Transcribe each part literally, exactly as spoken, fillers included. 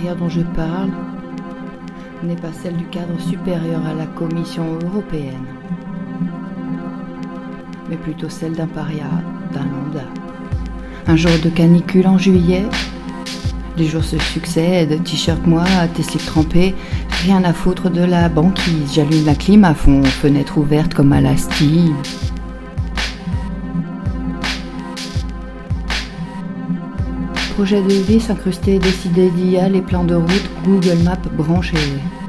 carrière dont je parle n'est pas celle du cadre supérieur à la Commission européenne, mais plutôt celle d'un paria, d'un lambda. Un jour de canicule en juillet, les jours se succèdent, t-shirt moi, testique trempée, rien à foutre de la banquise. J'allume la clim à fond, fenêtre ouverte comme à la Steve. Projet de vie s'incruster, décider d'y aller, plan de route, Google Maps branché.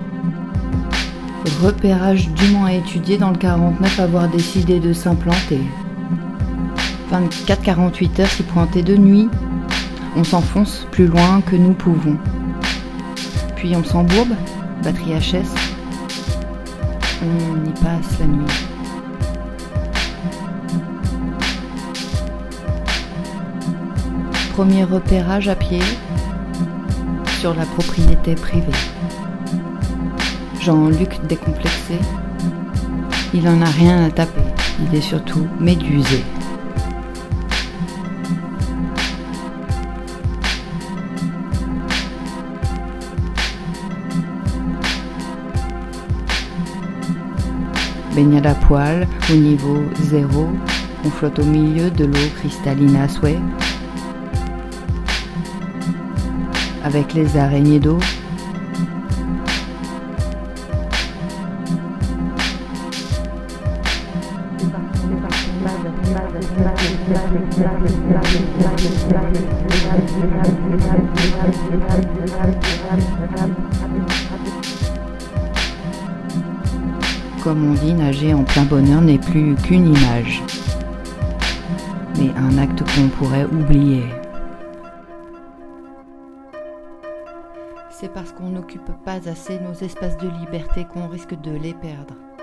Repérage dûment étudié dans le quarante-neuf, avoir décidé de s'implanter. vingt-quatre à quarante-huit heures s'y pointer de nuit. On s'enfonce plus loin que nous pouvons. Puis on s'embourbe, batterie H S. On y passe la nuit. Premier repérage à pied sur la propriété privée. Jean-Luc décomplexé, il en a rien à taper, il est surtout médusé. Baignade à poil au niveau zéro, on flotte au milieu de l'eau cristalline à souhait, avec les araignées d'eau. Comme on dit, nager en plein bonheur n'est plus qu'une image, mais un acte qu'on pourrait oublier. C'est parce qu'on n'occupe pas assez nos espaces de liberté qu'on risque de les perdre.